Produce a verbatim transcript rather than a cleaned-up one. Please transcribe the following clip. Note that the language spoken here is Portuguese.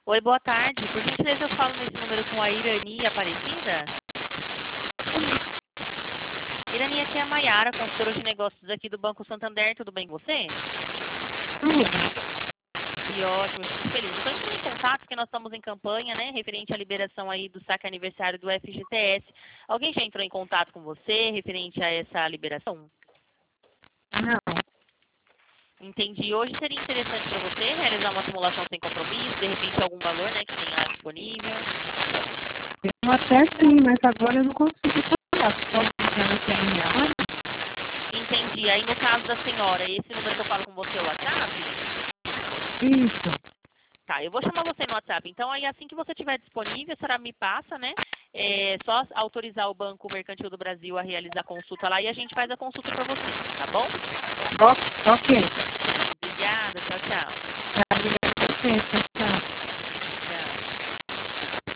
Oi, boa tarde. Por gentileza, eu falo nesse número com a Irani Aparecida? Irani, aqui é a Maiara, consultora de negócios aqui do Banco Santander. Tudo bem com você? Que ótimo, fico feliz. Estou entrando em contato porque nós estamos em campanha, né, referente à liberação aí do saque aniversário do F G T S. Alguém já entrou em contato com você referente a essa liberação? Não. Entendi. Hoje seria interessante para você realizar uma simulação sem compromisso, de repente algum valor, né, que tenha disponível. Eu até sim, mas agora eu não consigo falar. Só pensando que é a minha hora. Entendi. Aí no caso da senhora, esse número que eu falo com você é o WhatsApp? Isso. Tá, eu vou chamar você no WhatsApp. Então, aí assim que você tiver disponível, a senhora me passa, né? É só autorizar o Banco Mercantil do Brasil a realizar a consulta lá e a gente faz a consulta para você, tá bom? O- ok.